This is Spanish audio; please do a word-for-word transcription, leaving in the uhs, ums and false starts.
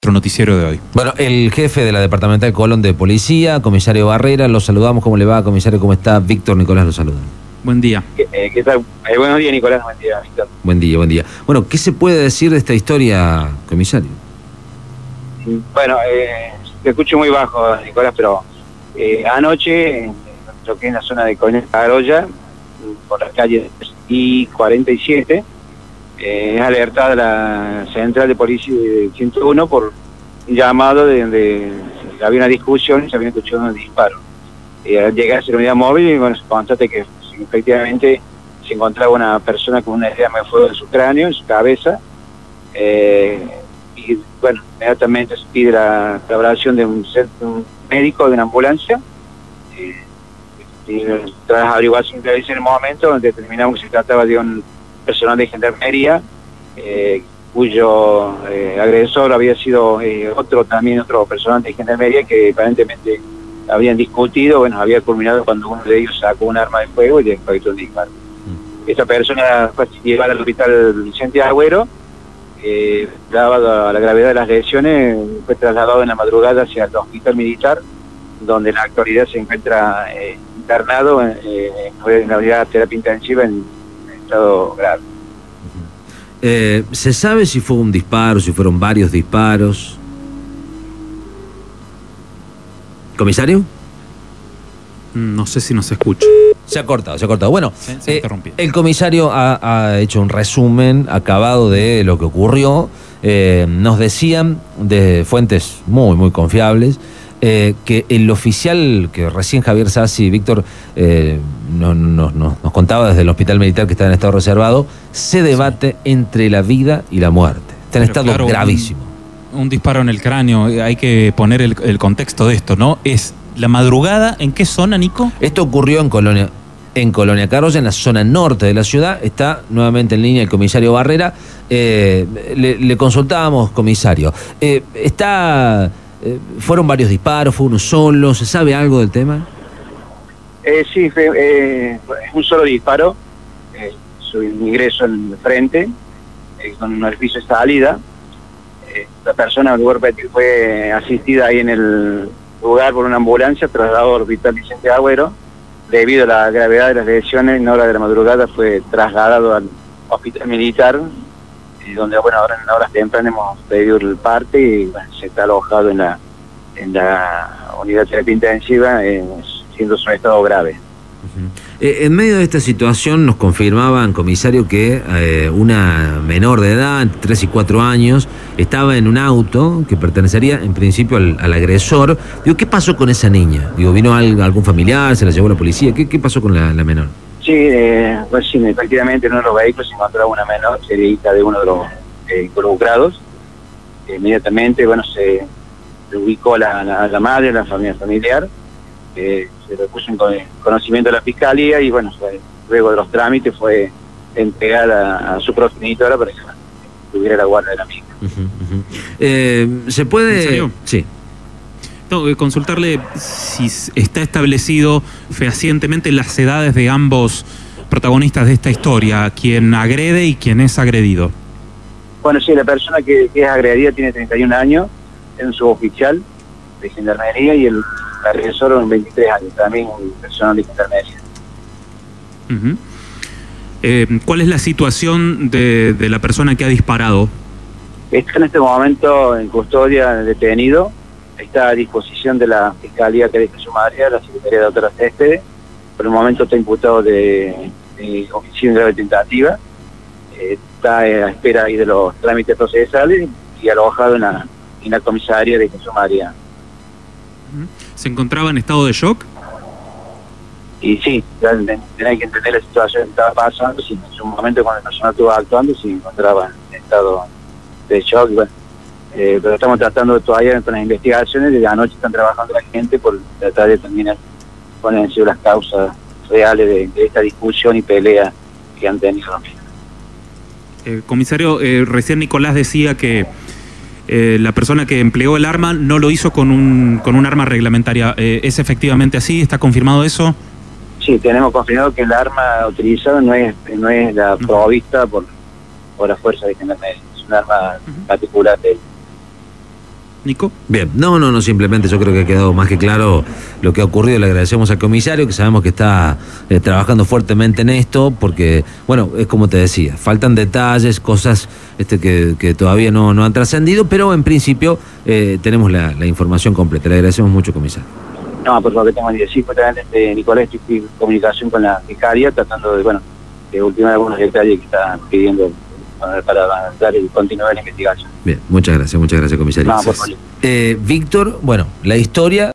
nuestro noticiero de hoy. Bueno, el jefe de la Departamental Colón de Policía, comisario Barrera, lo saludamos. ¿Cómo le va, comisario? ¿Cómo está? Víctor Nicolás lo saluda. Buen día. Eh, ¿Qué tal? Eh, buenos días, Nicolás. Buen día, Víctor. Buen día, buen día. Bueno, ¿qué se puede decir de esta historia, comisario? Bueno, eh, te escucho muy bajo, Nicolás, pero eh, anoche, en lo que es la zona de Coronel Carolla, por la calle I cuarenta y siete, eh, es alertada la central de policía de ciento uno por un llamado de donde había una discusión y se había escuchado un disparo. Y al llegar a la unidad móvil, y bueno, se constata que efectivamente se encontraba una persona con una herida de fuego en su cráneo, en su cabeza, eh, y bueno, inmediatamente se pide la colaboración de un, un médico, de una ambulancia, eh, y tras averiguación que hice en el momento, determinamos que se trataba de un personal de gendarmería, eh, cuyo eh, agresor había sido eh, otro también otro personal de gendarmería que aparentemente habían discutido, bueno, había culminado cuando uno de ellos sacó un arma de fuego y le efectuó un disparo. Mm. Esta persona fue llevada al hospital Vicente Agüero, eh, dado a la gravedad de las lesiones, fue trasladado en la madrugada hacia el hospital militar, donde en la actualidad se encuentra eh, internado en, eh, en la unidad de terapia intensiva en, en estado grave. Eh, ¿Se sabe si fue un disparo, si fueron varios disparos? ¿Comisario? No sé si nos escucha. Se ha cortado, se ha cortado. Bueno, se, se eh, el comisario ha, ha hecho un resumen acabado de lo que ocurrió. Eh, nos decían de fuentes muy, muy confiables eh, que el oficial que recién Javier Sassi, Víctor, eh, no, no, no, nos contaba desde el hospital militar que está en estado reservado, se debate sí. entre la vida y la muerte. Está en Pero estado claro, gravísimo. Un, un disparo en el cráneo, hay que poner el, el contexto de esto, ¿no? Es la madrugada, ¿en qué zona, Nico? Esto ocurrió en Colonia, en Colonia Carolla, en la zona norte de la ciudad. Está nuevamente en línea el comisario Barrera. Eh, le, le consultábamos, comisario. Eh, está, eh, ¿Fueron varios disparos? ¿Fue uno solo? ¿Se sabe algo del tema? Eh, sí, fue eh, un solo disparo. Eh, su ingreso en frente, eh, con un orificio de salida. Eh, la persona, al lugar fue asistida ahí en el lugar por una ambulancia, trasladado al hospital Vicente Agüero. Debido a la gravedad de las lesiones, en hora de la madrugada fue trasladado al hospital militar, y donde, bueno, ahora en horas tempranas hemos pedido el parte y bueno, se está alojado en la en la unidad de terapia intensiva, eh, siendo su estado grave. Uh-huh. eh, en medio de esta situación nos confirmaban, comisario, que eh, una menor de edad, entre tres y cuatro años, estaba en un auto que pertenecería en principio al, al agresor. Digo, ¿qué pasó con esa niña? Digo, ¿vino al, algún familiar? ¿Se la llevó la policía? ¿Qué, qué pasó con la, la menor? Sí, eh, pues sí, efectivamente en uno de los vehículos se encontraba una menor, sería hija de uno de los eh, involucrados. Eh, inmediatamente, bueno, se, se ubicó la, la, la madre, la familia familiar, eh, se le puso en conocimiento de la fiscalía y bueno, fue, luego de los trámites fue entregada a, a su progenitora para que tuviera la guarda de la amiga. Uh-huh, uh-huh. Eh, ¿Se puede...? ¿En serio? Sí. Tengo que consultarle si está establecido fehacientemente las edades de ambos protagonistas de esta historia, quien agrede y quien es agredido. Bueno, sí, la persona que, que es agredida tiene treinta y un años, es un suboficial de gendarmería, y el agresor en veintitrés años, también un personal de gendarmería. Uh-huh. eh, ¿Cuál es la situación de, de la persona que ha disparado? Está en este momento en custodia, detenido. Está a disposición de la Fiscalía que dice su madre, la Secretaría de Autoridad Céspedes. Por el momento está imputado de, de homicidio en grave tentativa. Eh, está a espera ahí de los trámites procesales y alojado en la, en la comisaría de Jesús María. ¿Se encontraba en estado de shock? Y sí, tenés que entender la situación que estaba pasando. Sí, en un momento cuando el personal estuvo actuando, sí encontraba en estado de shock. Y bueno, eh, pero estamos tratando todavía con las investigaciones. Desde anoche están trabajando la gente por tratar de terminar con las causas reales de, de esta discusión y pelea que han tenido. Eh, comisario, eh, recién Nicolás decía que eh, la persona que empleó el arma no lo hizo con un con un arma reglamentaria. Eh, ¿Es efectivamente así? ¿Está confirmado eso? Sí, tenemos confirmado que el arma utilizada no es no es la no. provista por, por la fuerza de gendarmería. Es un arma uh-huh. particular de él. Nico. Bien, no, no, no, simplemente yo creo que ha quedado más que claro lo que ha ocurrido. Le agradecemos al comisario, que sabemos que está eh, trabajando fuertemente en esto, porque, bueno, es como te decía, faltan detalles, cosas este, que, que todavía no, no han trascendido, pero en principio eh, tenemos la, la información completa. Le agradecemos mucho, comisario. No, por favor, que tengo ni decir, justamente, Nicolás, estoy en comunicación con la fiscalía, tratando de, bueno, de ultimar algunos detalles que están pidiendo para, para dar el continuo de la investigación. Bien, muchas gracias, muchas gracias, comisario. No, por favor. Eh, Víctor, bueno, la historia...